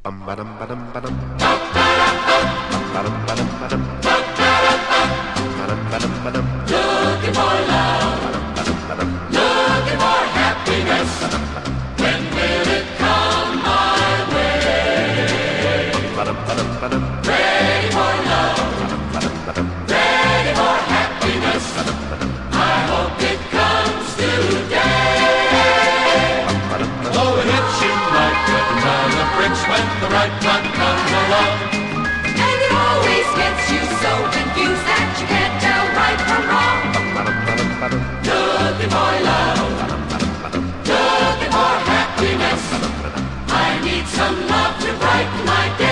Looking for love, looking for happiness. When will it come my way? Ready for love, ready for happiness. I hope it comes today. Though it hits you like a ton of bricks when the right one comes along. And it always gets you so confused that you can't tell right from wrong. Looking for love, looking for happiness. I need some love to brighten my day.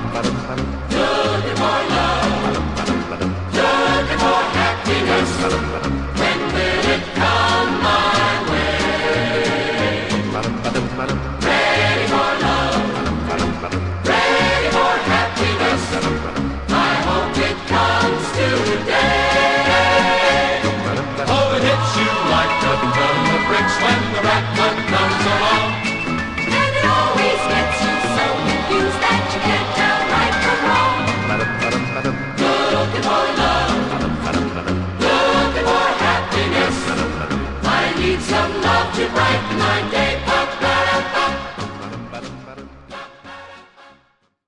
Looking for love, looking for happiness.